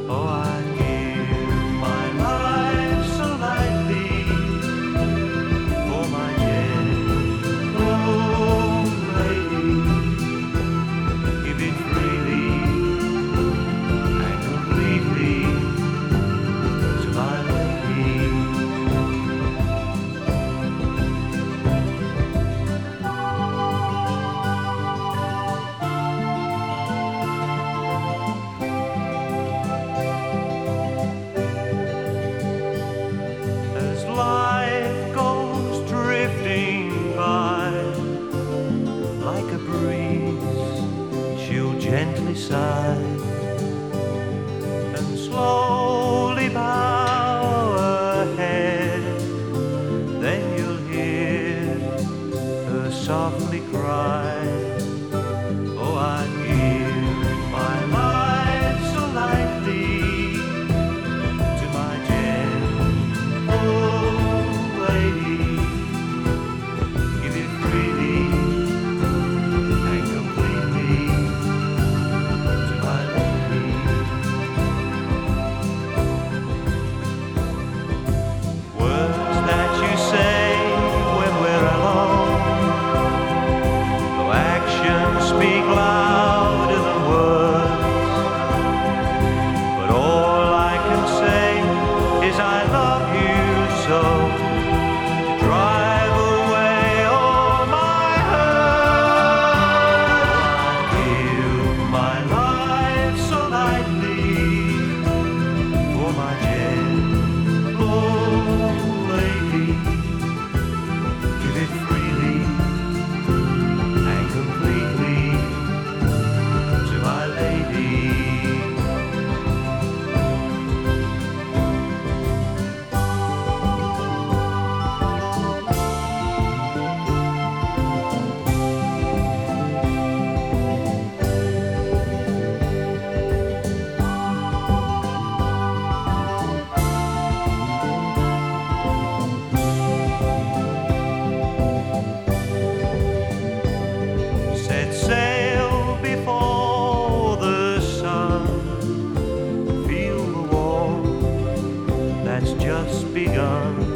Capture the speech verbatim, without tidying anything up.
Oh, I give my life so lightly for my gentle lady. Give it freely and completely to my lady. As life goes drifting by like a breeze, she'll gently sigh and slowly bow her head. Then you'll hear her softly cry. Oh, I give my life so lightly to my gentle lady. Give it freely and completely to my lady. Words that you say when we're alone, though actions speak louder than words, but all I can say is I love you so, to drive away all my hurt. I give my life so lightly for my gentle lady. Give it freely and completely to my lady. Set sail before the sun, feel the warmth that's just begun.